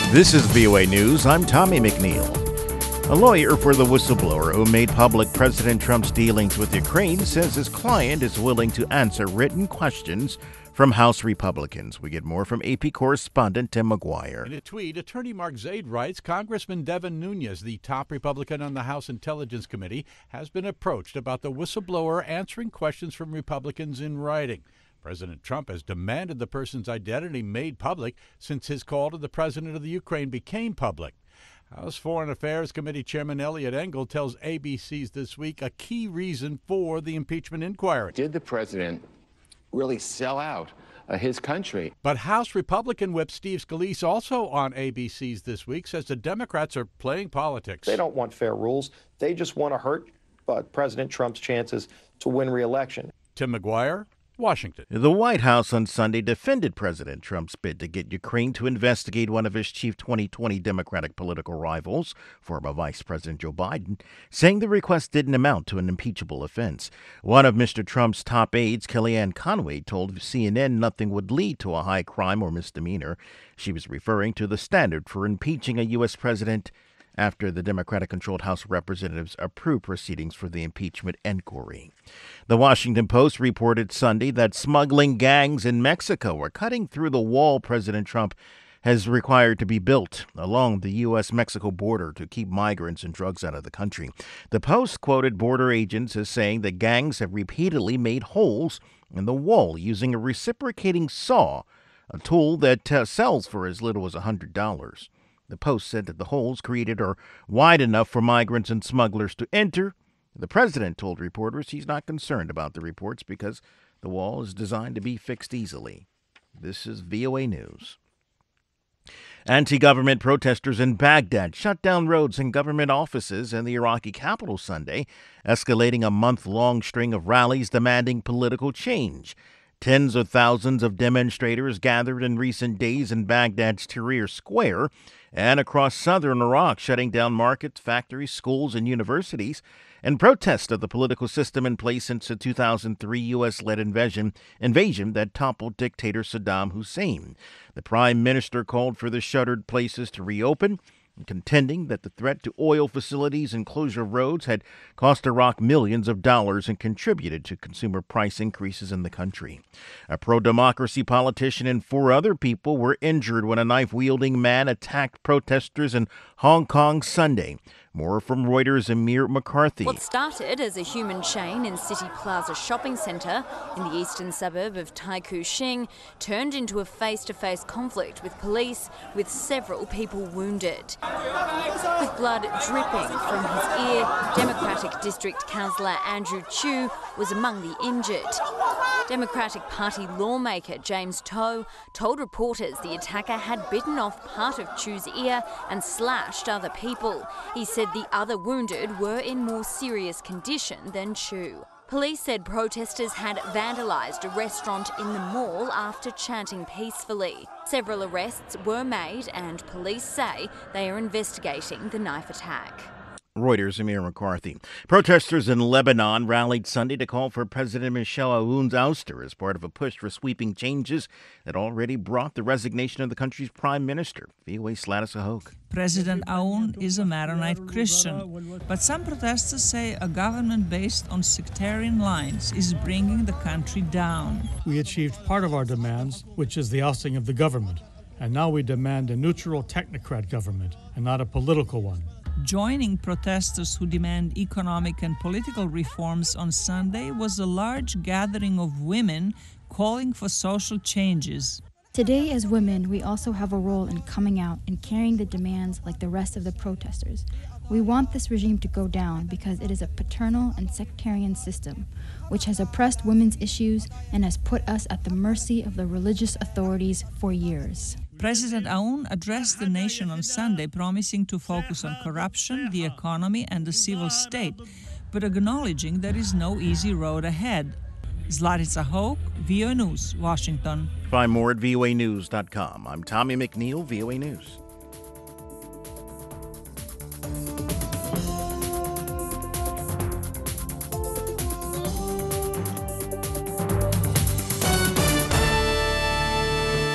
This is VOA News. I'm Tommy McNeil. A lawyer for the whistleblower who made public President Trump's dealings with Ukraine says his client is willing to answer written questions from House Republicans. We get more from AP correspondent Tim McGuire. In a tweet, attorney Mark Zaid writes, Congressman Devin Nunes, the top Republican on the House Intelligence Committee, has been approached about the whistleblower answering questions from Republicans in writing. President Trump has demanded the person's identity made public since his call to the president of the Ukraine became public. House Foreign Affairs Committee Chairman Eliot Engel tells ABC's This Week a key reason for the impeachment inquiry. Did the president really sell out his country? But House Republican Whip Steve Scalise, also on ABC's This Week, says the Democrats are playing politics. They don't want fair rules. They just want to hurt President Trump's chances to win re-election. Tim McGuire, Washington. The White House on Sunday defended President Trump's bid to get Ukraine to investigate one of his chief 2020 Democratic political rivals, former Vice President Joe Biden, saying the request didn't amount to an impeachable offense. One of Mr. Trump's top aides, Kellyanne Conway, told CNN nothing would lead to a high crime or misdemeanor. She was referring to the standard for impeaching a U.S. president after the Democratic-controlled House of Representatives approved proceedings for the impeachment inquiry. The Washington Post reported Sunday that smuggling gangs in Mexico are cutting through the wall President Trump has required to be built along the U.S.-Mexico border to keep migrants and drugs out of the country. The Post quoted border agents as saying that gangs have repeatedly made holes in the wall using a reciprocating saw, a tool that sells for as little as $100. The Post said that the holes created are wide enough for migrants and smugglers to enter. The president told reporters he's not concerned about the reports because the wall is designed to be fixed easily. This is VOA News. Anti-government protesters in Baghdad shut down roads and government offices in the Iraqi capital Sunday, escalating a month-long string of rallies demanding political change. Tens of thousands of demonstrators gathered in recent days in Baghdad's Tahrir Square and across southern Iraq, shutting down markets, factories, schools, and universities in protest of the political system in place since the 2003 U.S.-led invasion that toppled dictator Saddam Hussein. The prime minister called for the shuttered places to reopen, contending that the threat to oil facilities and closure of roads had cost Iraq millions of dollars and contributed to consumer price increases in the country. A pro-democracy politician and 4 other people were injured when a knife-wielding man attacked protesters in Hong Kong Sunday. More from Reuters' Amir McCarthy. What started as a human chain in City Plaza shopping centre in the eastern suburb of Tai Kwu Shing turned into a face-to-face conflict with police, with several people wounded. With blood dripping from his ear, Democratic District Councillor Andrew Chu was among the injured. Democratic Party lawmaker James To told reporters the attacker had bitten off part of Chu's ear and slashed other people. He said the other wounded were in more serious condition than Chu. Police said protesters had vandalised a restaurant in the mall after chanting peacefully. Several arrests were made and police say they are investigating the knife attack. Reuters' Amir McCarthy. Protesters in Lebanon rallied Sunday to call for President Michel Aoun's ouster as part of a push for sweeping changes that already brought the resignation of the country's prime minister. VOA's Sladis Ahok. President Aoun is a Maronite Christian, but some protesters say a government based on sectarian lines is bringing the country down. We achieved part of our demands, which is the ousting of the government, and now we demand a neutral technocrat government and not a political one. Joining protesters who demand economic and political reforms on Sunday was a large gathering of women calling for social changes. Today, as women, we also have a role in coming out and carrying the demands like the rest of the protesters. We want this regime to go down because it is a paternal and sectarian system which has oppressed women's issues and has put us at the mercy of the religious authorities for years. President Aoun addressed the nation on Sunday, promising to focus on corruption, the economy, and the civil state, but acknowledging there is no easy road ahead. Zlatica Hoke, VOA News, Washington. Find more at voanews.com. I'm Tommy McNeil, VOA News.